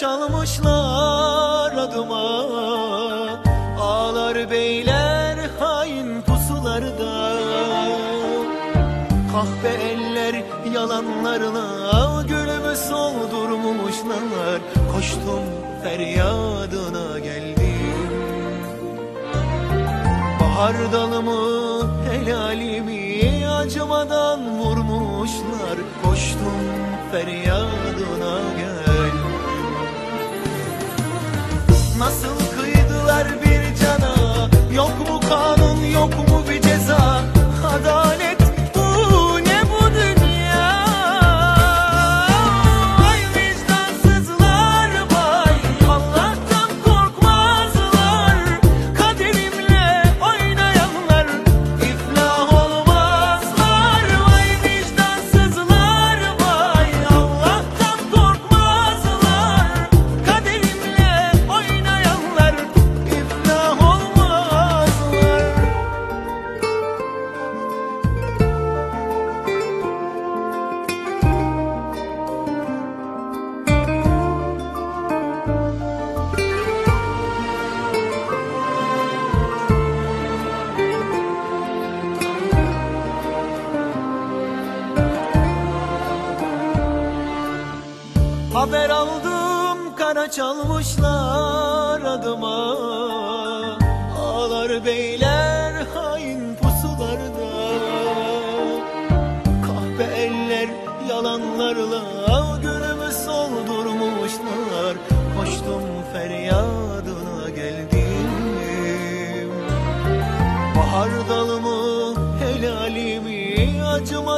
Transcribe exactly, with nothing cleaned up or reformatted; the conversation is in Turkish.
çalmışlar adıma. Ağlar beyler hain pusularda. Kahpe eller yalanlarına gülümü soldurmuşlar. Koştum feryadına geldim. Bahar dalımı helalimi acımadan vurmuşlar. Koştum feryadına geldim. Nasıl kıydılar bir cana, yok mu kanun yok mu bir ceza. Adalet bu ne bu dünya. Vay vicdansızlar vay, Allah'tan korkmazlar. Kaderimle oynayanlar iflah olmazlar. Vay vicdansızlar vay, Allah'tan korkmazlar. Kaderimle oynayanlar iflah olmazlar. Haber aldım kara çalmışlar adıma. Ağlar beyler hain pusularda. Kahpe eller yalanlarla gülümü soldurmuşlar. Koştum feryadına geldim. Bahar dalımı helalimi acıma